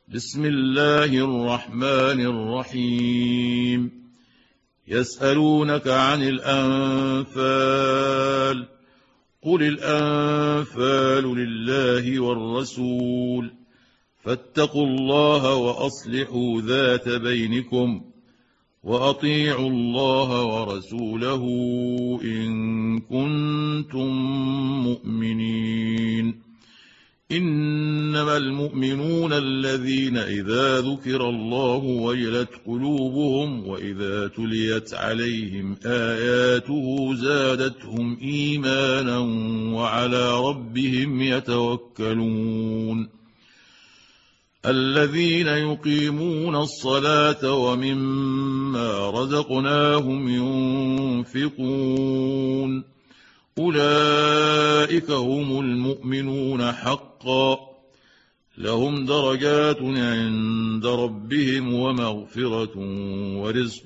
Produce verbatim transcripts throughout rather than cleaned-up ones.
بسم الله الرحمن الرحيم يسألونك عن الأنفال قل الأنفال لله والرسول فاتقوا الله وأصلحوا ذات بينكم وأطيعوا الله ورسوله إن كنتم مؤمنين. إنما المؤمنون الذين إذا ذكر الله وجلت قلوبهم وإذا تليت عليهم آياته زادتهم إيمانا وعلى ربهم يتوكلون. الذين يقيمون الصلاة ومما رزقناهم ينفقون أولئك هم المؤمنون حقا لهم درجات عند ربهم ومغفرة ورزق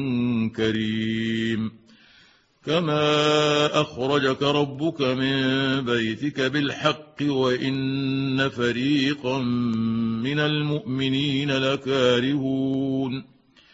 كريم. كما أخرجك ربك من بيتك بالحق وإن فريقا من المؤمنين لكارهون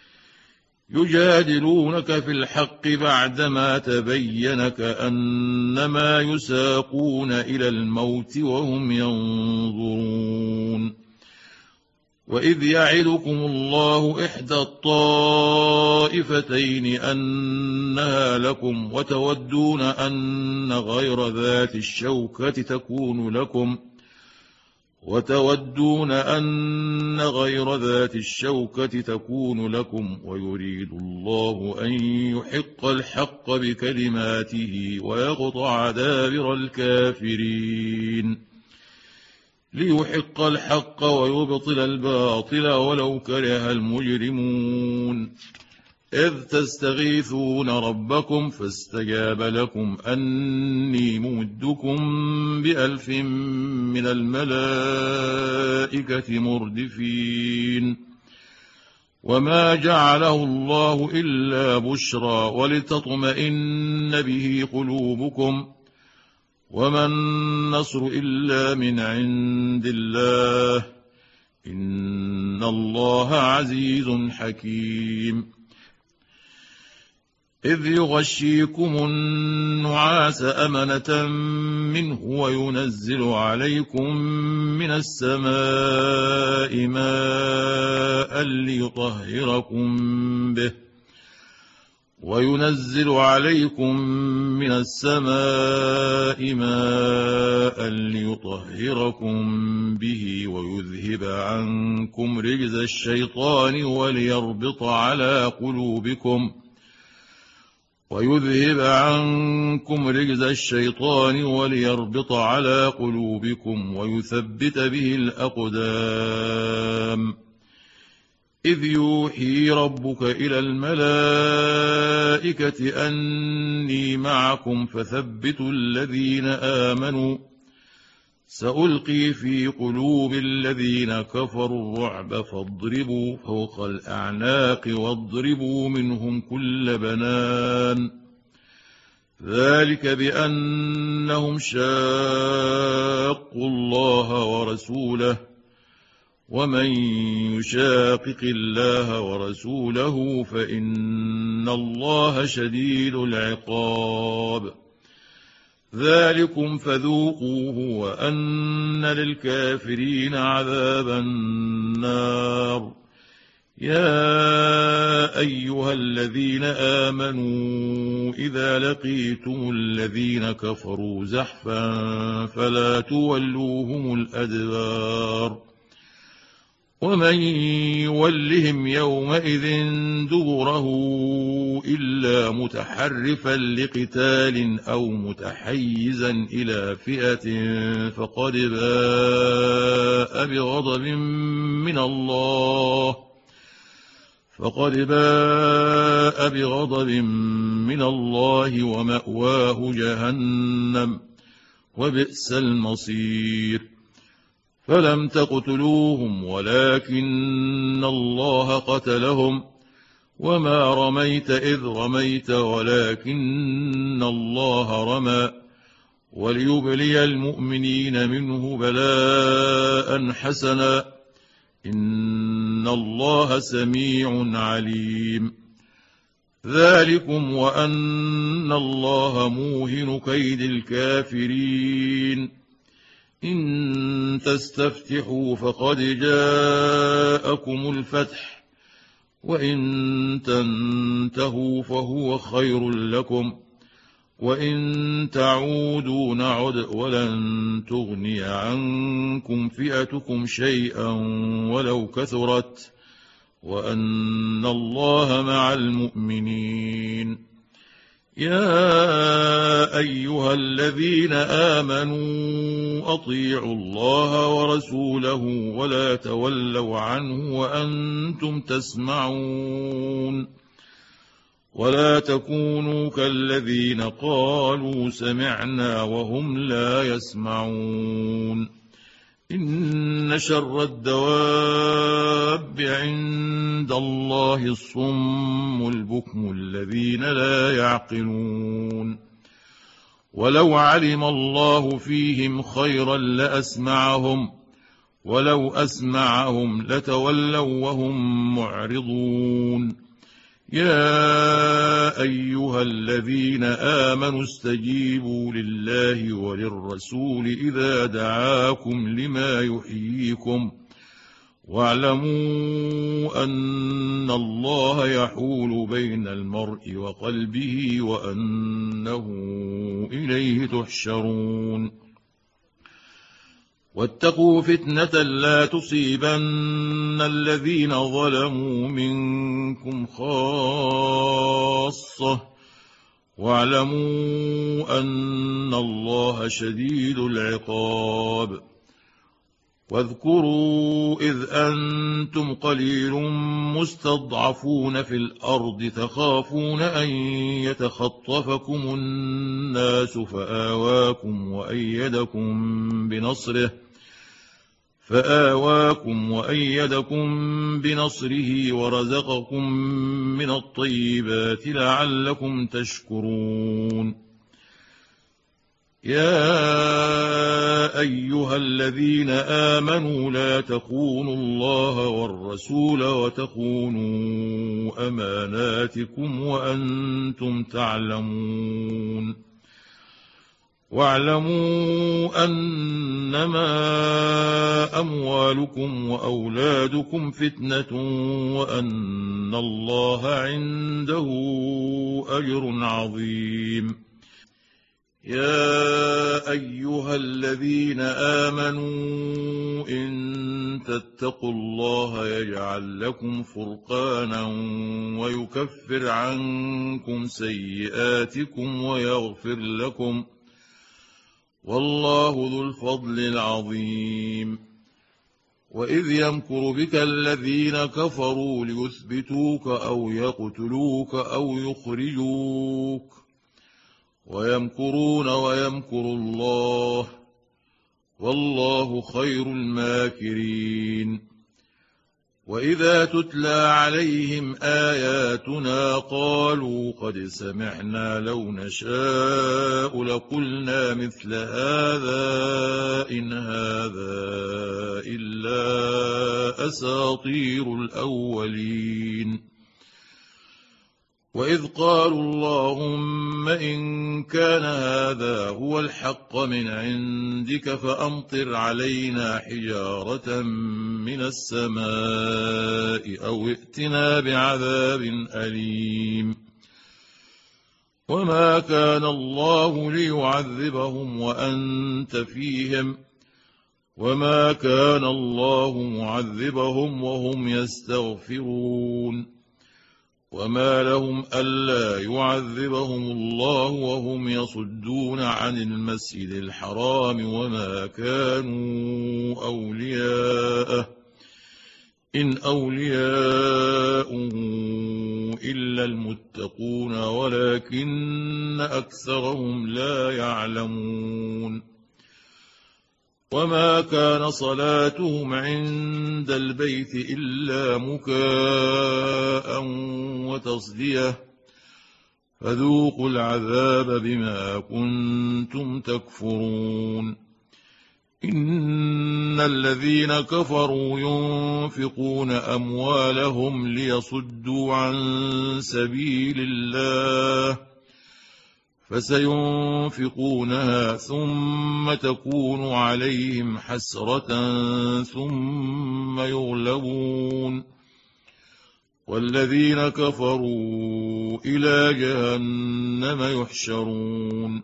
يجادلونك في الحق بعدما تبين كأنما يساقون إلى الموت وهم ينظرون. وإذ يعدكم الله إحدى الطائفتين أنها لكم وتودون أن غير ذات الشوكة تكون لكم وتودون أن غير ذات الشوكة تكون لكم ويريد الله أن يحق الحق بكلماته ويقطع دابر الكافرين ليحق الحق ويبطل الباطل ولو كره المجرمون. إذ تستغيثون ربكم فاستجاب لكم أني ممدكم بألف من الملائكة مردفين. وما جعله الله إلا بشرى ولتطمئن به قلوبكم وما النصر إلا من عند الله إن الله عزيز حكيم. إذ يغشيكم النعاس أمنة منه وينزل عليكم من السماء ماء ليطهركم به وينزل عليكم من السماء ماء ليطهركم به ويذهب عنكم رجز الشيطان وليربط على قلوبكم ويذهب عنكم رجز الشيطان وليربط على قلوبكم ويثبت به الأقدام. إذ يوحي ربك إلى الملائكة أني معكم فثبتوا الذين آمنوا سألقي في قلوب الذين كفروا الرعب فاضربوا فوق الأعناق واضربوا منهم كل بنان ذلك بأنهم شاقوا الله ورسوله ومن يشاقق الله ورسوله فإن الله شديد العقاب. ذلكم فذوقوه وأن للكافرين عذاب النار. يا أيها الذين آمنوا إذا لقيتم الذين كفروا زحفا فلا تولوهم الأدبار ومن يولهم يومئذ دبره إلا متحرفا لقتال أو متحيزا إلى فئة فقد باء بغضب من الله فقد باء بغضب من الله ومأواه جهنم وبئس المصير. فلم تقتلوهم ولكن الله قتلهم وما رميت إذ رميت ولكن الله رمى وليبلي المؤمنين منه بلاء حسنا إن الله سميع عليم. ذلكم وأن الله موهن كيد الكافرين. إن تستفتحوا فقد جاءكم الفتح، وإن تنتهوا فهو خير لكم، وإن تعودوا نعد ولن تغني عنكم فئتكم شيئا ولو كثرت، وأن الله مع المؤمنين. يا أيها الذين آمنوا أطيعوا الله ورسوله ولا تولوا عنه وأنتم تسمعون، ولا تكونوا كالذين قالوا سمعنا وهم لا يسمعون. إن شر الدواب عند الله الصم البكم الذين لا يعقلون. ولو علم الله فيهم خيرا لأسمعهم، ولو أسمعهم لتولوا وهم معرضون. يا أيها الذين آمنوا استجيبوا لله وللرسول إذا دعاكم لما يحييكم، واعلموا أن الله يحول بين المرء وقلبه وأنه إليه تحشرون. واتقوا فتنة لا تصيبن الذين ظلموا منكم خاصة، واعلموا أن الله شديد العقاب. واذكروا إذ أنتم قليل مستضعفون في الأرض تخافون أن يتخطفكم الناس فآواكم وأيدكم بنصره فآواكم وأيدكم بنصره ورزقكم من الطيبات لعلكم تشكرون. يا أيها الذين آمنوا لا تخونوا الله والرسول وتخونوا أماناتكم وأنتم تعلمون. واعلموا أنما أموالكم وأولادكم فتنة وأن الله عنده أجر عظيم. يا أيها الذين آمنوا إن تتقوا الله يجعل لكم فرقانا ويكفر عنكم سيئاتكم ويغفر لكم، والله ذو الفضل العظيم. وإذ يمكر بك الذين كفروا ليثبتوك أو يقتلوك أو يخرجوك، ويمكرون ويمكر الله، والله خير الماكرين. وإذا تتلى عليهم آياتنا قالوا قد سمعنا لو نشاء لقلنا مثل هذا إن هذا إلا أساطير الأولين. وإذ قالوا اللهم إن كان هذا هو الحق من عندك فأمطر علينا حجارة من السماء أو ائتنا بعذاب أليم. وما كان الله ليعذبهم وأنت فيهم، وما كان الله معذبهم وهم يستغفرون. وما لهم ألا يعذبهم الله وهم يصدون عن المسجد الحرام وما كانوا أولياءه إن أولياؤه إلا المتقون ولكن أكثرهم لا يعلمون. وما كان صلاتهم عند البيت إلا مكاء وتصدية، فذوقوا العذاب بما كنتم تكفرون. إن الذين كفروا ينفقون أموالهم ليصدوا عن سبيل الله فسينفقونها ثم تكون عليهم حسرة ثم يغلبون والذين كفروا إلى جهنم يحشرون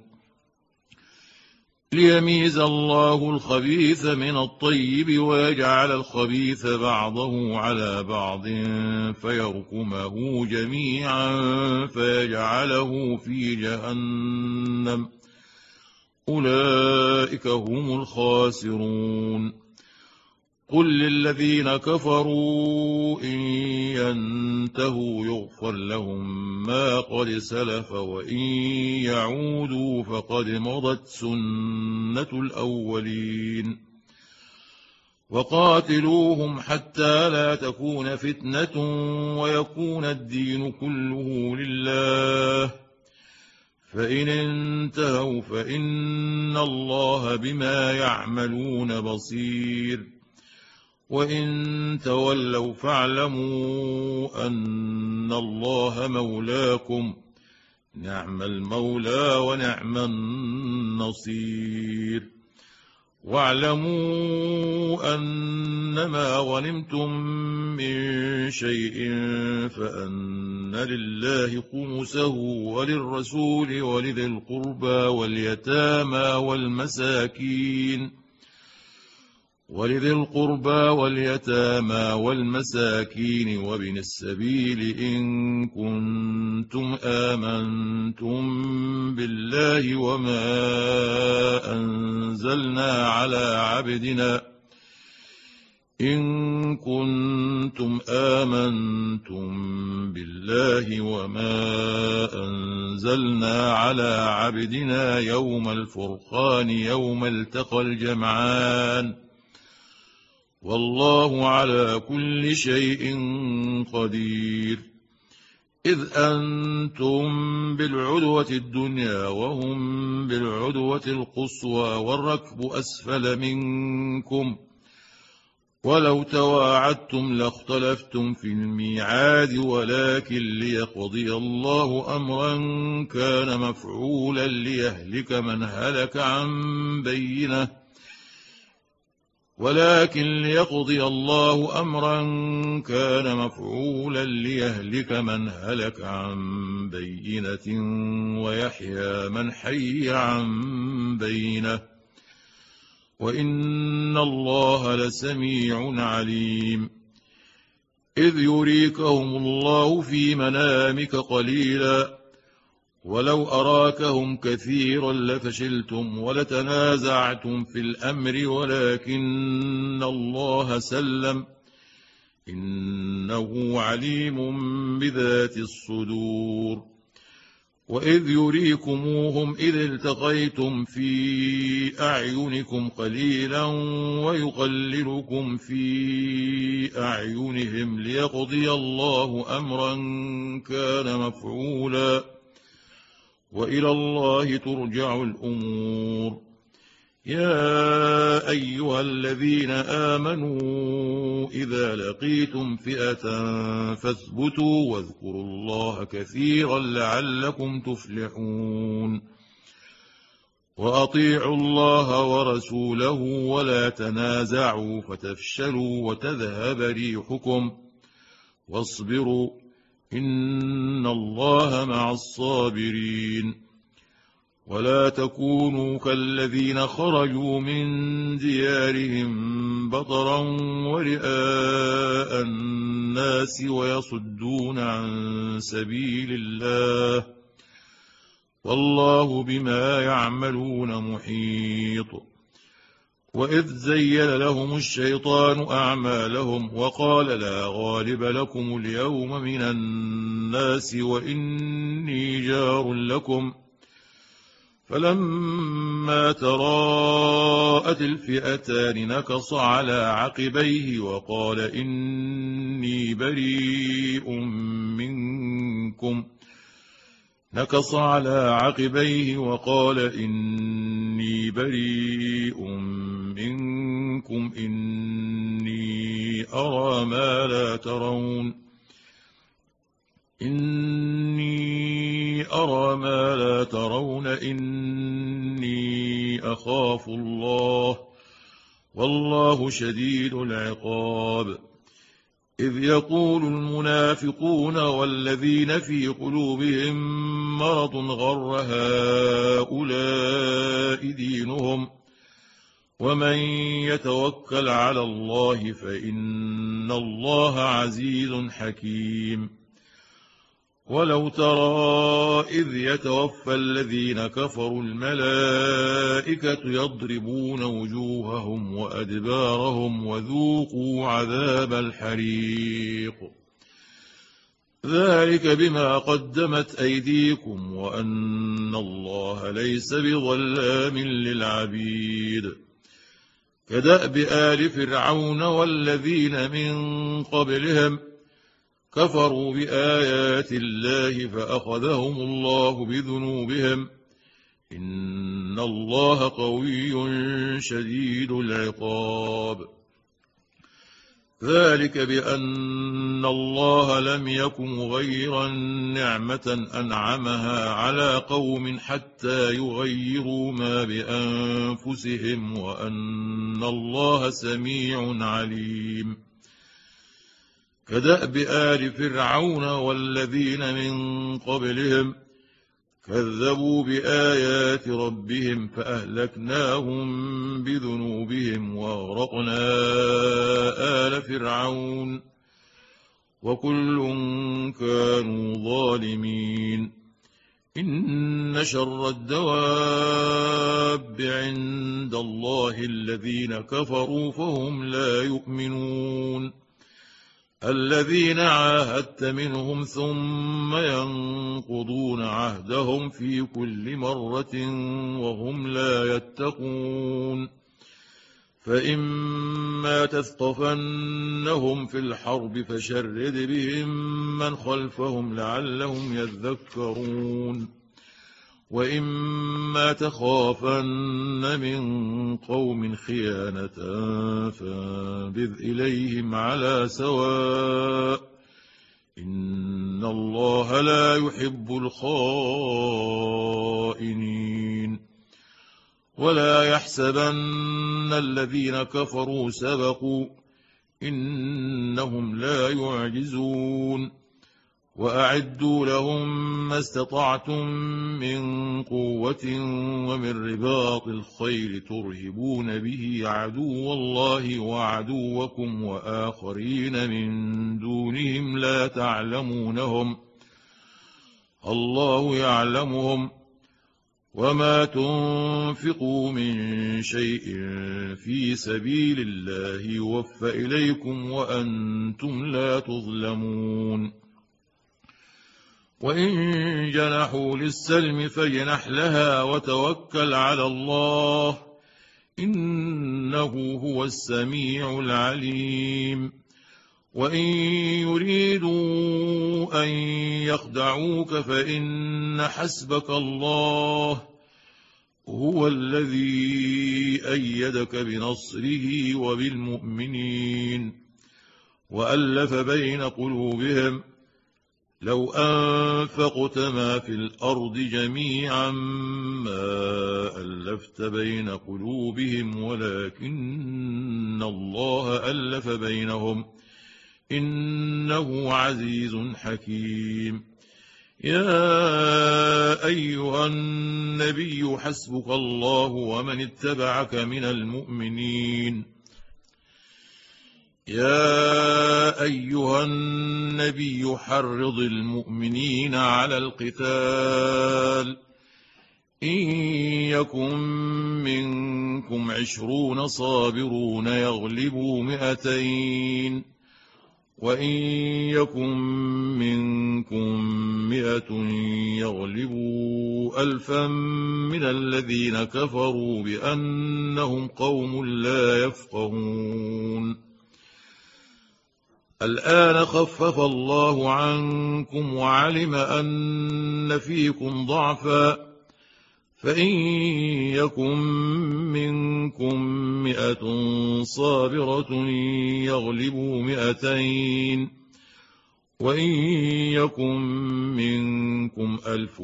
ليميز الله الخبيث من الطيب ويجعل الخبيث بعضه على بعض فيركمه جميعا فيجعله في جهنم أولئك هم الخاسرون قل للذين كفروا إن ينتهوا يغفر لهم ما قد سلف وإن يعودوا فقد مضت سنة الأولين وقاتلوهم حتى لا تكون فتنة ويكون الدين كله لله فإن انتهوا فإن الله بما يعملون بصير وإن تولوا فاعلموا أن الله مولاكم نعم المولى ونعم النصير واعلموا أنما غنمتم من شيء فأن لله خمسه وللرسول ولذي القربى واليتامى والمساكين ولذي القربى واليتامى والمساكين وابن السبيل إن كنتم آمنتم بالله وما أنزلنا على عبدنا إن كنتم آمنتم بالله وما أنزلنا على عبدنا يوم الفرقان يوم التقى الجمعان والله على كل شيء قدير إذ أنتم بالعدوة الدنيا وهم بالعدوة القصوى والركب أسفل منكم ولو تواعدتم لاختلفتم في الميعاد ولكن ليقضي الله أمرا كان مفعولا ليهلك من هلك عن بينه ولكن ليقضي الله أمرا كان مفعولا ليهلك من هلك عن بينة ويحيى من حي عن بينة وإن الله لسميع عليم إذ يريكهم الله في منامك قليلا ولو أراكهم كثيرا لفشلتم ولتنازعتم في الأمر ولكن الله سلم إنه عليم بذات الصدور وإذ يريكموهم إذ التقيتم في أعينكم قليلا ويقللكم في أعينهم ليقضي الله أمرا كان مفعولا وإلى الله ترجع الأمور يا أيها الذين آمنوا إذا لقيتم فئة فاثبتوا واذكروا الله كثيرا لعلكم تفلحون وأطيعوا الله ورسوله ولا تنازعوا فتفشلوا وتذهب ريحكم واصبروا إن الله مع الصابرين ولا تكونوا كالذين خرجوا من ديارهم بطرا ورئاء الناس ويصدون عن سبيل الله والله بما يعملون محيط وإذ زين لهم الشيطان أعمالهم وقال لا غالب لكم اليوم من الناس وإني جار لكم فلما تراءت الفئتان نكص على عقبيه وقال إني بريء منكم نكص على عقبيه وقال إني بريء منكم إني أرى ما لا ترون إني أرى ما لا ترون إني أخاف الله والله شديد العقاب إذ يقول المنافقون والذين في قلوبهم مرض غر هؤلاء دينهم ومن يتوكل على الله فإن الله عزيز حكيم ولو ترى إذ يتوفى الذين كفروا الملائكة يضربون وجوههم وأدبارهم وذوقوا عذاب الحريق ذلك بما قدمت أيديكم وأن الله ليس بظلام للعبيد كدأب آل فرعون والذين من قبلهم كفروا بآيات الله فأخذهم الله بذنوبهم إن الله قوي شديد العقاب ذلك بأن الله لم يكن مغيرا نعمة أنعمها على قوم حتى يغيروا ما بأنفسهم وأن الله سميع عليم كدأب آل فرعون والذين من قبلهم كذبوا بآيات ربهم فأهلكناهم بذنوبهم وأغرقنا آل فرعون وكل كانوا ظالمين إن شر الدواب عند الله الذين كفروا فهم لا يؤمنون الذين عاهدت منهم ثم ينقضون عهدهم في كل مرة وهم لا يتقون فإما تثقفنهم في الحرب فشرد بهم من خلفهم لعلهم يذكرون وإما تخافن من قوم خيانة فانبذ إليهم على سواء إن الله لا يحب الخائنين ولا يحسبن الذين كفروا سبقوا إنهم لا يعجزون وأعدوا لهم ما استطعتم من قوة ومن رباط الخيل ترهبون به عدو الله وعدوكم وآخرين من دونهم لا تعلمونهم الله يعلمهم وما تنفقوا من شيء في سبيل الله يوفى إليكم وأنتم لا تظلمون وإن جنحوا للسلم فاجنح لها وتوكل على الله إنه هو السميع العليم وإن يريدوا أن يخدعوك فإن حسبك الله هو الذي أيدك بنصره وبالمؤمنين وألف بين قلوبهم لو أنفقت ما في الأرض جميعا ما ألفت بين قلوبهم ولكن الله ألف بينهم إنه عزيز حكيم يا أيها النبي حسبك الله ومن اتبعك من المؤمنين يا أيها النبي حرض المؤمنين على القتال إن يكن منكم عشرون صابرون يغلبوا مئتين وإن يكن منكم مئة يغلبوا ألفا من الذين كفروا بأنهم قوم لا يفقهون الآن خفف الله عنكم وعلم أن فيكم ضعفا فإن يكن منكم مئة صابرة يغلبوا مئتين وإن يكن منكم ألف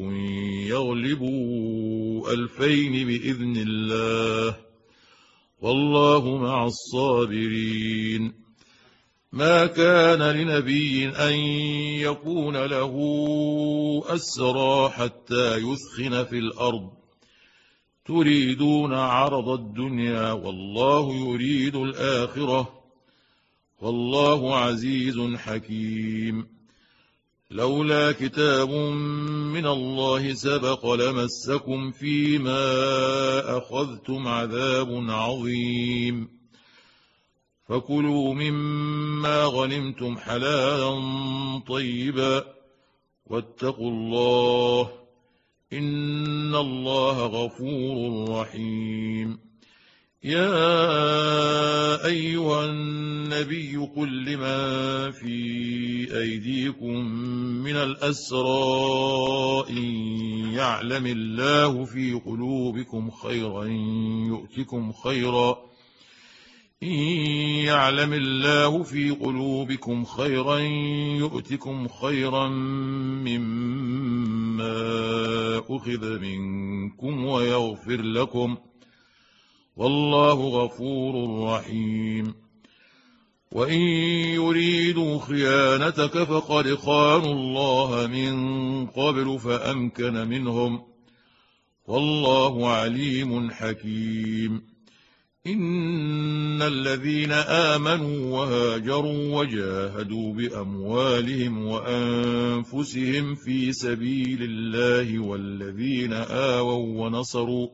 يغلبوا ألفين بإذن الله والله مع الصابرين. ما كان لنبي أن يكون له أسرى حتى يثخن في الأرض تريدون عرض الدنيا والله يريد الآخرة والله عزيز حكيم. لولا كتاب من الله سبق لمسكم فيما أخذتم عذاب عظيم. فكلوا مما غنمتم حلالا طيبا واتقوا الله إن الله غفور رحيم. يا أيها النبي قل لمن في أيديكم من الأسرى إن يعلم الله في قلوبكم خيرا يؤتكم خيرا إن يعلم الله في قلوبكم خيرا يؤتكم خيرا مما أخذ منكم ويغفر لكم والله غفور رحيم. وإن يريدوا خيانتك فقد خانوا الله من قبل فأمكن منهم والله عليم حكيم. إن الذين آمنوا وهاجروا وجاهدوا بأموالهم وأنفسهم في سبيل الله والذين آووا ونصروا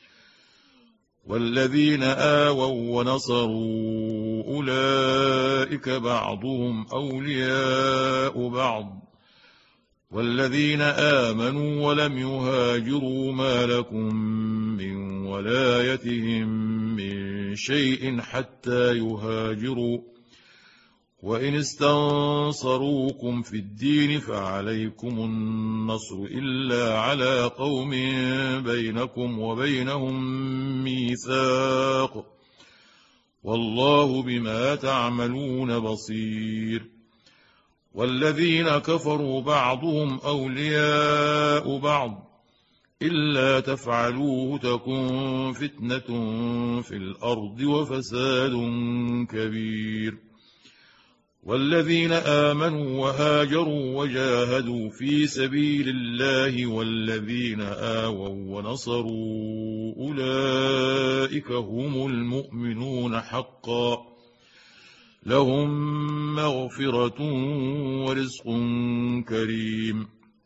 والذين آووا ونصروا أولئك بعضهم أولياء بعض والذين آمنوا ولم يهاجروا ما لكم من ولايتهم من شيء حتى يهاجروا وإن استنصروكم في الدين فعليكم النصر إلا على قوم بينكم وبينهم ميثاق والله بما تعملون بصير. والذين كفروا بعضهم أولياء بعض إلا تفعلوه تكن فتنة في الأرض وفساد كبير. والذين آمنوا وهاجروا وجاهدوا في سبيل الله والذين آووا ونصروا أولئك هم المؤمنون حقا لهم مغفرة ورزق كريم.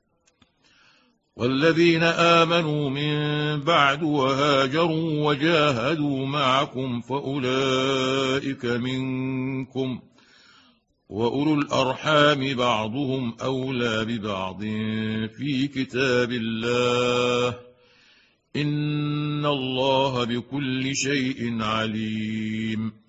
والذين آمنوا من بعد وهاجروا وجاهدوا معكم فأولئك منكم وأولو الأرحام بعضهم أولى ببعض في كتاب الله إن الله بكل شيء عليم.